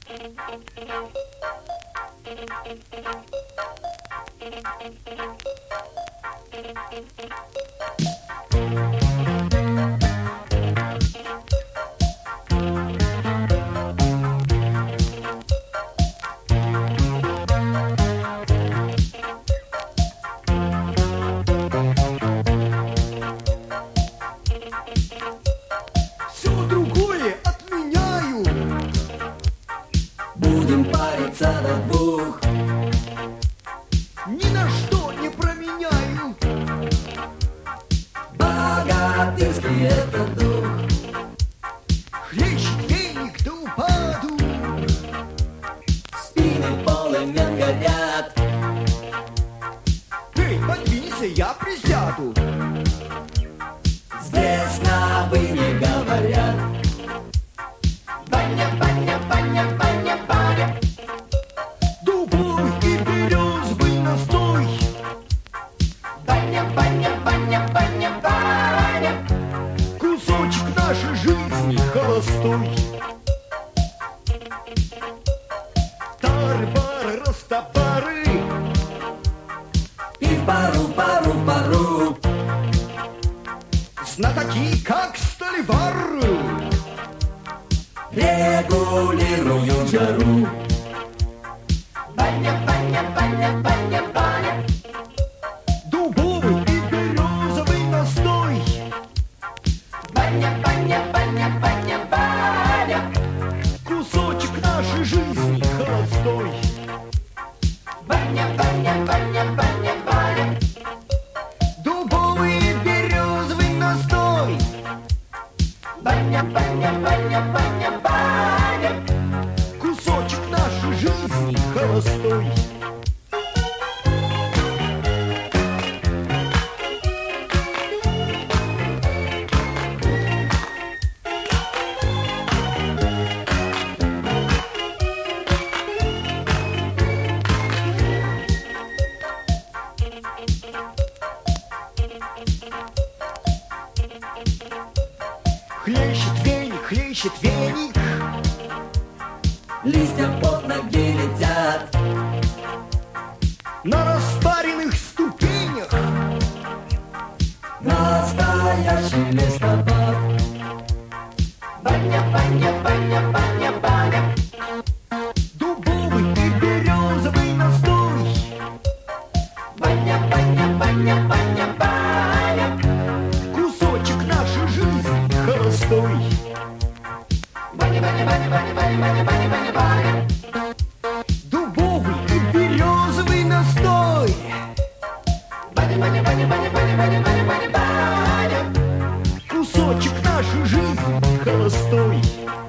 Все другое отменяю. Будем париться до двух. Ни на что не променяю. Богатырский это дух. Хлещет веник до упаду. Спины полымем горят. Эй, подвинься, я присяду. Здесь на «вы» не говорят. Баня, баня, баня, баня, баня. Дубовый и березовый настой. Баня, баня, баня, баня, баня. Кусочек нашей жизни холостой. Тары-бары, растопары. И в пару, в пару, в пару. Знатоки, как столевары. Регулируют жару. Баня, баня, баня, баня, баня. Дубовый и березовый настой. Баня, баня, баня, баня, баня. Кусочек нашей жизни холостой. Баня, баня, баня, баня, баня. Дубовый и березовый настой. Баня, баня, баня, баня, баня. Кусочек нашей жизни холостой. Хлещет веник. Листья под ноги летят. На распаренных ступенях. Настоящий листопад. Баня, баня, баня, баня, баня. Дубовый и березовый настой. Баня, баня, баня, баня, баня. Кусочек нашей жизни холостой. Баня, баня, баня, баня, баня, баня, баня, баня, баня. Дубовый и березовый настой. Баня, баня, баня, баня, баня, баня, баня, баня, баня. Кусочек нашей жизни холостой.